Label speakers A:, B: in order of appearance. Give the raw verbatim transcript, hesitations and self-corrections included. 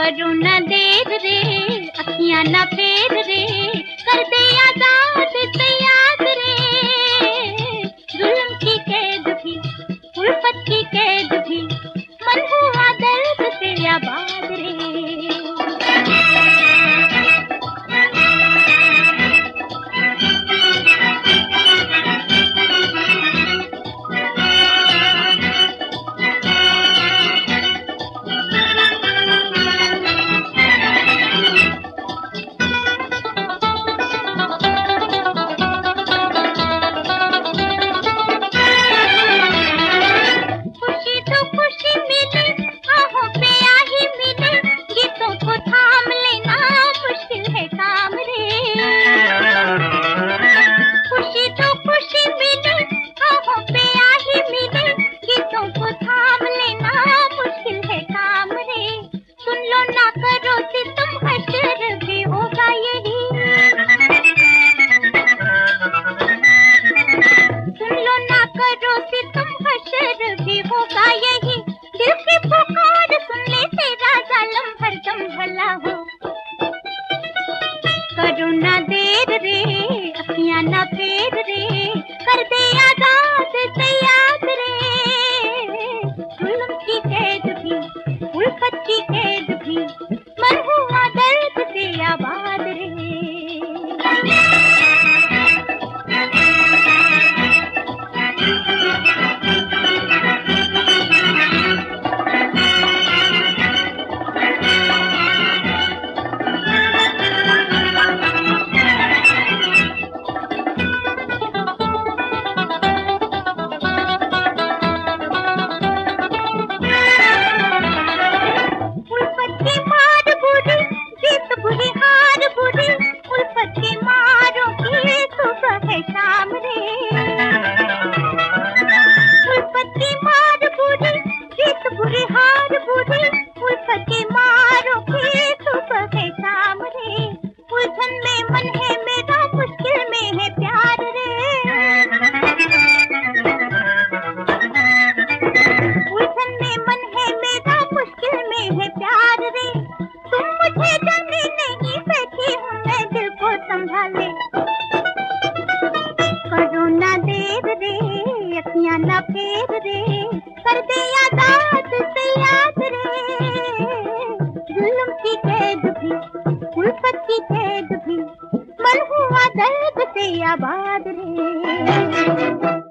A: करो न देर रे, अखियां न फेर रे, कर दे आजाद से याद रे। जुल्म की कैद भी, उल्फत की कैद भी, मन हुआ दर्द से आबाद रे। करो न देर रे, अखियां न फेर रे, कर दे आजाद से याद रे। जुल्म की कैद भी, उल्फत की कैद भी, मन हुआ दर्द से आबाद रे। शाम रे, उल्फत की मार बुरी, जीत बुरी हार बुरी, उल्फत की मारों की सुबह है शाम रे। उलझन में मन है मेरा, मुश्किल में है प्यार रे। उलझन में मन है मेरा, मुश्किल में है प्यार रे। तुम मुझे जाने नहीं, बैठी हूँ मैं दिल को संभाले। करो न देर रे, अखियां न फेर रे, कर दे आजाद से याद रे। जुल्म की कैद भी, उल्फत की कैद भी, मन हुआ दर्द से आबाद रे।